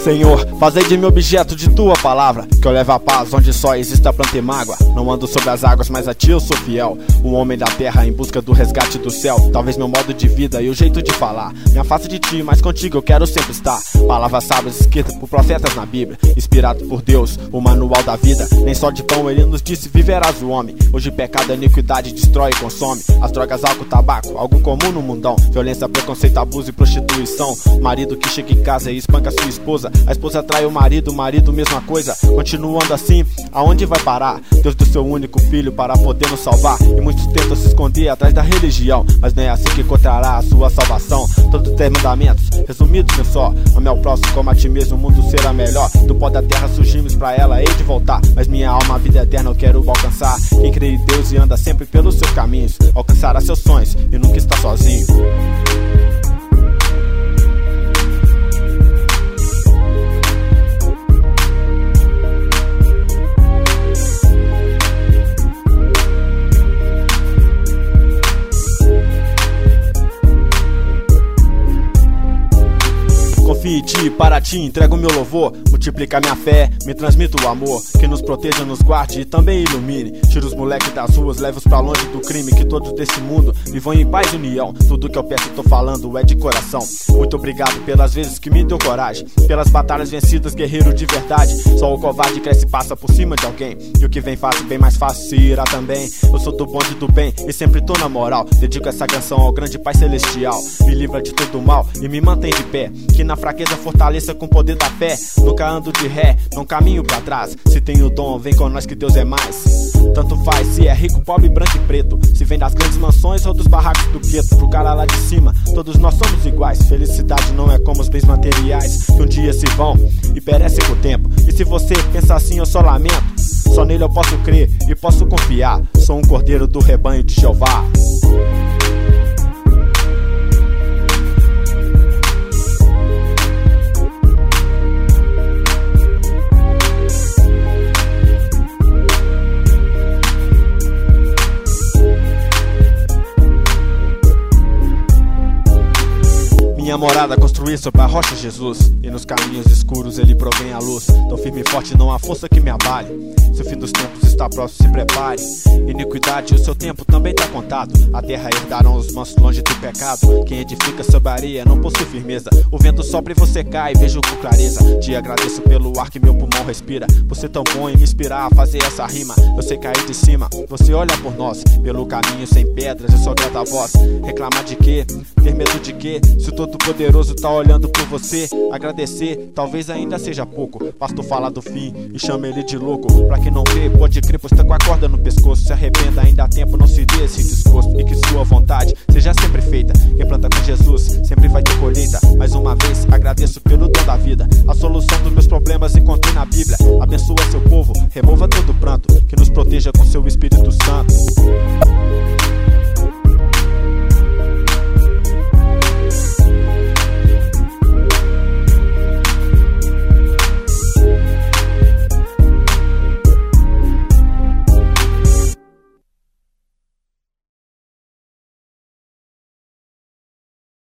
Senhor, fazei de mim objeto de tua palavra, que eu leve a paz onde só exista planta e mágoa. Não ando sobre as águas, mas a ti eu sou fiel, um homem da terra em busca do resgate do céu. Talvez meu modo de vida e o jeito de falar me afaste de ti, mas contigo eu quero sempre estar. Palavras sábias escritas por profetas na Bíblia, inspirado por Deus, o manual da vida. Nem só de pão ele nos disse, viverás o homem. Hoje pecado, iniquidade destrói e consome. As drogas, álcool, tabaco, algo comum no mundão. Violência, preconceito, abuso e prostituição. Marido que chega em casa e espanca sua esposa. A esposa trai o marido mesma coisa. Continuando assim, aonde vai parar? Deus deu seu único filho para poder nos salvar. E muitos tentam se esconder atrás da religião, mas não é assim que encontrará a sua salvação. Todos os mandamentos, resumidos em só: ame ao próximo como a ti mesmo, o mundo será melhor. Do pó da terra surgimos, pra ela hei de voltar. Mas minha alma, a vida eterna eu quero alcançar. Quem crê em Deus e anda sempre pelos seus caminhos, alcançará seus sonhos e nunca está sozinho. Confio em ti, para ti entrego meu louvor. Multiplica minha fé, me transmita o amor, que nos proteja, nos guarde e também ilumine. Tira os moleques das ruas, leva-os pra longe do crime, que todos desse mundo vivam em paz e união. Tudo que eu peço e tô falando é de coração. Muito obrigado pelas vezes que me deu coragem, pelas batalhas vencidas, guerreiro de verdade. Só o covarde cresce e passa por cima de alguém, e o que vem fácil, bem mais fácil se irá também. Eu sou do bonde do bem e sempre tô na moral. Dedico essa canção ao grande Pai Celestial. Me livra de todo mal e me mantém de pé, que na fraqueza fortaleça com o poder da fé. Nunca ando de ré, não caminho pra trás. Se tem o dom, vem com nós que Deus é mais. Tanto faz se é rico, pobre, branco e preto, se vem das grandes mansões ou dos barracos do gueto. Pro cara lá de cima, todos nós somos iguais. Felicidade não é como os bens materiais, que um dia se vão e perecem com o tempo. E se você pensa assim, eu só lamento. Só nele eu posso crer e posso confiar. Sou um cordeiro do rebanho de Jeová. Minha morada construir sobre a rocha Jesus, e nos caminhos escuros ele provém a luz. Tão firme e forte, não há força que me abale. Se o fim dos tempos está próximo, se prepare. Iniquidade, o seu tempo também tá contado. A terra herdarão os mansos longe do pecado. Quem edifica sobre a areia não possui firmeza. O vento sopra e você cai, vejo com clareza. Te agradeço pelo ar que meu pulmão respira, por ser tão bom e me inspirar a fazer essa rima. Eu sei cair de cima, você olha por nós, pelo caminho sem pedras, eu só grato a voz. Reclamar de quê? Ter medo de quê? Se o Todo-Poderoso tá olhando por você, agradecer talvez ainda seja pouco. Pastor fala do fim e chama ele de louco. Pra quem não crê, pode crer, pois tá com a corda no pescoço. Se arrependa, ainda há tempo, não se dê esse desgosto, e que sua vontade seja sempre feita. Quem planta com Jesus sempre vai ter colheita. Mais uma vez agradeço pelo dom da vida. A solução dos meus problemas encontrei na Bíblia. Abençoa seu povo, remova todo pranto, que nos proteja com seu espírito.